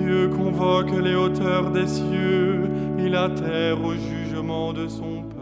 Dieu convoque les hauteurs des cieux et la terre au jugement de son peuple.